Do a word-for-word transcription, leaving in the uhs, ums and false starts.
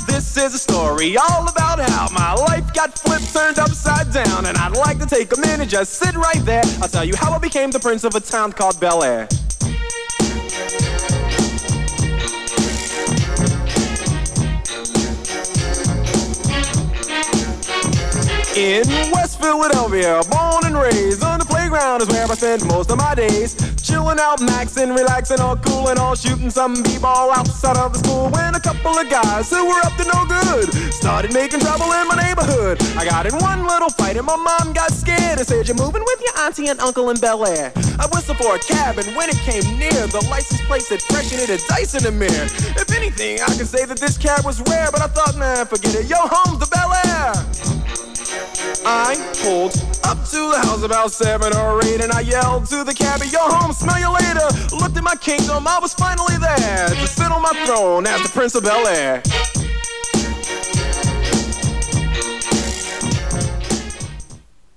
This is a story all about how my life got flipped, turned upside down. And I'd like to take a minute, just sit right there. I'll tell you how I became the prince of a town called Bel Air. In West Philadelphia, born and raised, on the playground is where I spend most of my days. Chilling out, maxing, relaxing, all cool and all, shooting some b-ball outside of the school. When a couple of guys who were up to no good started making trouble in my neighborhood. I got in one little fight and my mom got scared and said, "You're moving with your auntie and uncle in Bel Air." I whistled for a cab and when it came near, the license plate said fresh and it had dice in the mirror. If anything, I could say that this cab was rare, but I thought, man, forget it, yo, home's the Bel Air. I pulled up to the house about seven or eight, and I yelled to the cabbie, "Yo, home, smell you later." Looked at my kingdom, I was finally there to sit on my throne as the Prince of Bel Air.